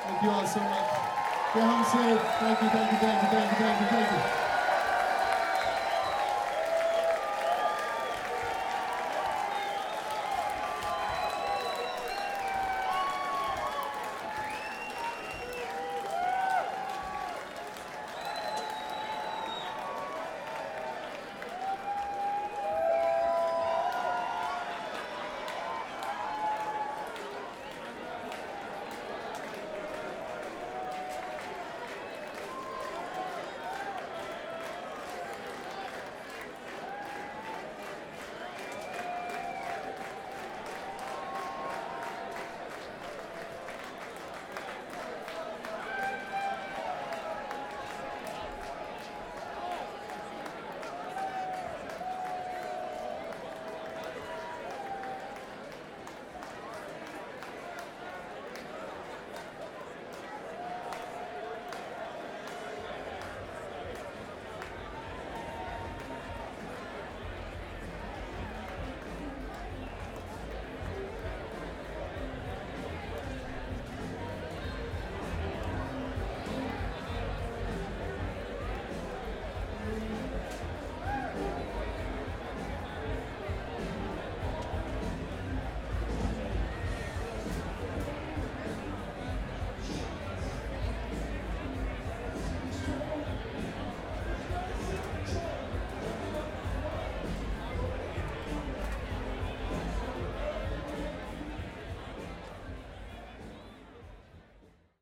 Thank you all so much. Stay home safe. Thank you, thank you, thank you, thank you, thank you, thank you.